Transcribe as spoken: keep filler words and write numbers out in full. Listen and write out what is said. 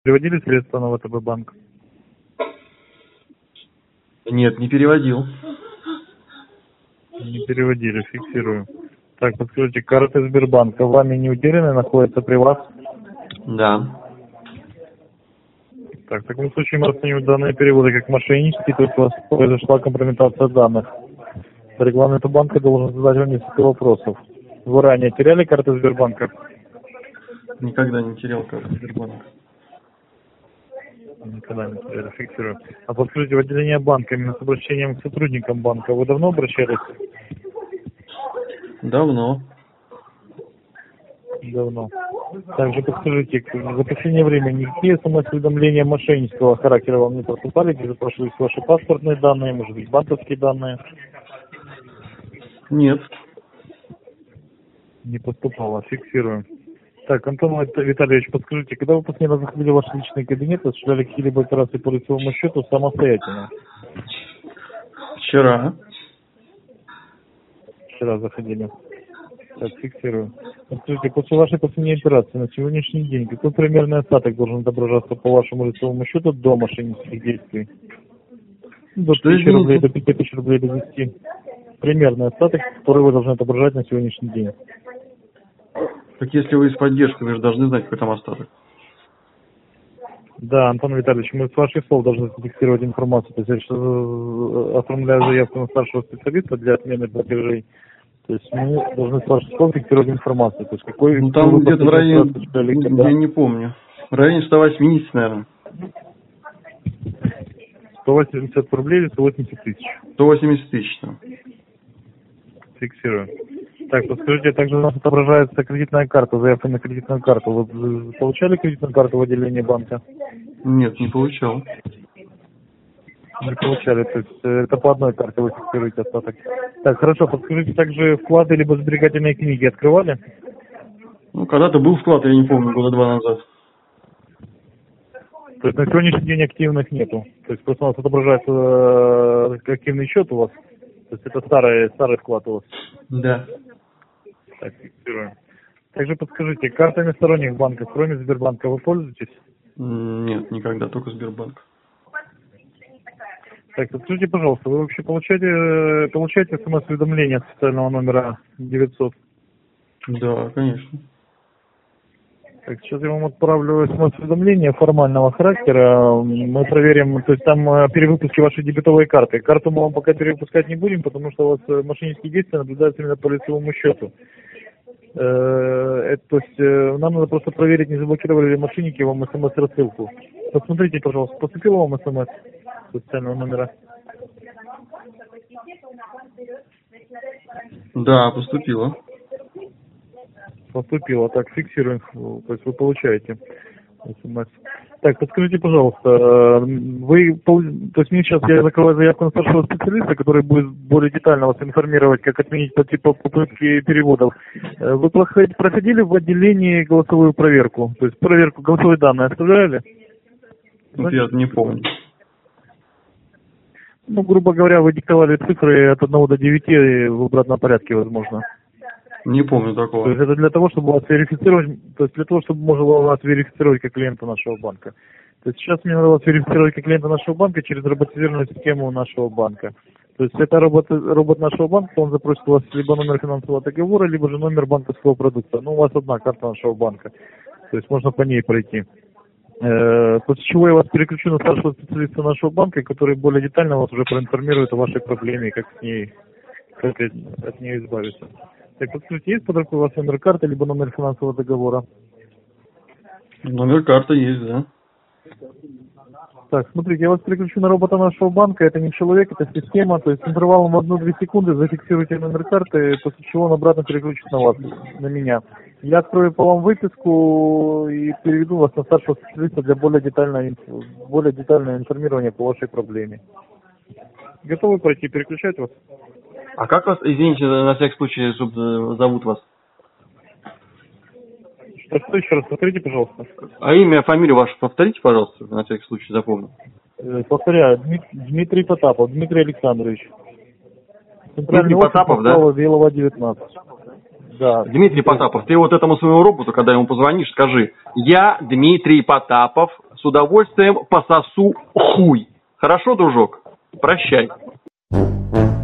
Переводили средства на ВТБ банк? Нет, не переводил. Не переводили, фиксирую. Так, подскажите, карты Сбербанка вами не утеряны, находятся при вас? Да. Так, в таком случае мы расцениваем данные переводы как мошеннические, то есть у вас произошла компрометация данных. По регламенту банка должен задать вам несколько вопросов. Вы ранее теряли карты Сбербанка? Никогда не терял карту Сбербанка. Никогда не теряли, фиксирую. А подскажите, в отделение банка, именно с обращением к сотрудникам банка, вы давно обращались? Давно. Давно. Также подскажите, за последнее время никакие смс-уведомления мошеннического характера вам не поступали, где запрашивались ваши паспортные данные, может быть, банковские данные? Нет. Не поступало, фиксируем. Так, Антон Витальевич, подскажите, когда вы последний раз заходили в ваш личный кабинет, осуществляли какие-либо операции по лицевому счету самостоятельно? Вчера. Вчера заходили. Так, фиксирую. Подскажите, после вашей последней операции на сегодняшний день какой примерный остаток должен отображаться по вашему лицевому счету до мошеннических действий? До тысячи рублей, до пяти тысяч рублей, до десяти. Примерный остаток, который вы должны отображать на сегодняшний день. Так если вы из поддержки, вы же должны знать, какой там остаток. Да, Антон Витальевич, мы с ваших слов должны зафиксировать информацию. То есть, я оформляю заявку на старшего специалиста для отмены платежей. То есть мы должны с ваших слов фиксировать информацию. То есть какой... Ну там где-то в районе, я не помню. В районе сто восемьдесят, наверное. сто восемьдесят рублей или сто восемьдесят тысяч? сто восемьдесят тысяч там. Фиксирую. Так, подскажите, также у нас отображается кредитная карта, заявка на кредитную карту. Вы получали кредитную карту в отделении банка? Нет, не получал. Не получали, то есть это по одной карте вы фиксируете остаток. Так, хорошо, подскажите, также вклады либо сберегательные книги открывали? Ну, когда-то был вклад, я не помню, года два назад. То есть на сегодняшний день активных нету? То есть просто у нас отображается э, активный счет у вас? То есть это старый, старый вклад у вас? Да. Так, фиксируем. Также подскажите, картами сторонних банков, кроме Сбербанка, вы пользуетесь? Нет, никогда, только Сбербанк. Так, подскажите, пожалуйста, вы вообще получаете, получаете смс-уведомления от специального номера девятьсот? Да, конечно. Так, сейчас я вам отправлю смс-уведомление формального характера. Мы проверим, то есть там перевыпуски вашей дебетовой карты. Карту мы вам пока перевыпускать не будем, потому что у вас мошеннические действия наблюдаются именно по лицевому счету. Это, то есть нам надо просто проверить, не заблокировали ли мошенники вам смс-рассылку. Посмотрите, пожалуйста, поступило вам смс с специального номера? Да, поступило. Поступило. Так, фиксируем. То есть вы получаете смс. Так, подскажите, пожалуйста, вы, то есть мне сейчас, я закрываю заявку на старшего специалиста, который будет более детально вас информировать, как отменить по типу попытки переводов. Вы проходили в отделении голосовую проверку? То есть проверку голосовые данные оставляли? Вот я не помню. Ну, грубо говоря, вы диктовали цифры от одного до девяти в обратном порядке, возможно. Не помню такого. То есть это для того, чтобы вас верифицировать, то есть для того, чтобы можно было вас верифицировать как клиента нашего банка. То есть сейчас мне надо вас верифицировать как клиента нашего банка через роботизированную систему нашего банка. То есть это робот, робот нашего банка, он запросит у вас либо номер финансового договора, либо же номер банковского продукта. Ну, у вас одна карта нашего банка. То есть можно по ней пройти. После чего я вас переключу на старшего специалиста нашего банка, который более детально вас уже проинформирует о вашей проблеме и как с ней, как от нее избавиться. Так, подскажите, есть под рукой у вас номер карты, либо номер финансового договора? Номер карты есть, да. Так, смотрите, я вас переключу на робота нашего банка, это не человек, это система, то есть интервалом в одну-две секунды зафиксируйте номер карты, после чего он обратно переключит на вас, на меня. Я открою по вам выписку и переведу вас на старшего специалиста для более детального, более детального информирования по вашей проблеме. Готовы пройти, переключать вас? А как вас, извините, на всякий случай, чтобы зовут вас? Что, что еще раз, повторите, пожалуйста. А имя, фамилию вашу повторите, пожалуйста, на всякий случай запомню. Э, повторяю, Дмит, Дмитрий Потапов, Дмитрий Александрович. Дмитрий Потапов, да? Белого, девятнадцать. Да. Дмитрий Потапов, ты вот этому своему роботу, когда ему позвонишь, скажи: я, Дмитрий Потапов, с удовольствием пососу хуй. Хорошо, дружок? Прощай.